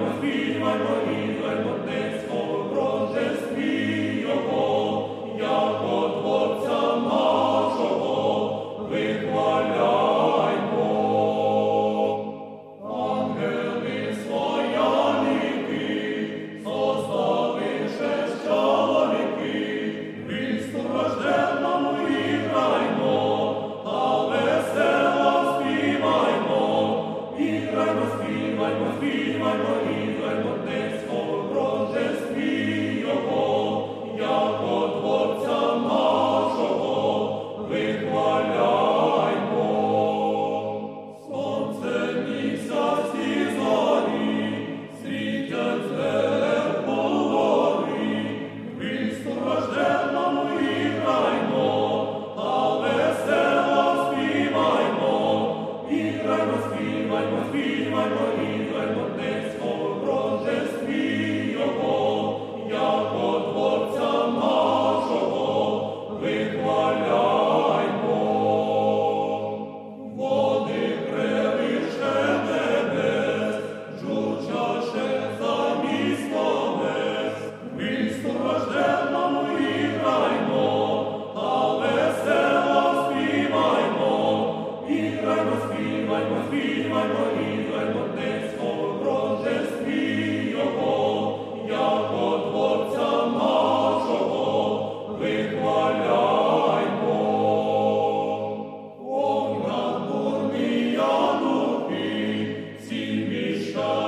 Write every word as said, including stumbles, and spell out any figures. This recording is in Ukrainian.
співаймо, вітаймо десь о Божестві Його, як Творця нашого вихваляймо. Ангели свояники, составивши щаловики, Христу рожденному іграймо, та весело співаймо, іграймо, співаймо, співаймо, іграймо десь о Божестві Його, як Творця нашого вихваляймо. Сонце, місяць і зорі світять зверху гори, Христу рожденному іграймо, та весело співаймо, іграймо, співаймо, співаймо, іграймо десь о Божестві Його, як Творця нашого вихваляймо. Води превище небес, журчаше за місто небес, Христу рожденному іграймо, та весело співаймо, іграймо, співаймо, співаймо, іграймо десь о Божестві Його, як Творця нашого вихваляймо. Огнян бурний янухи, всі міща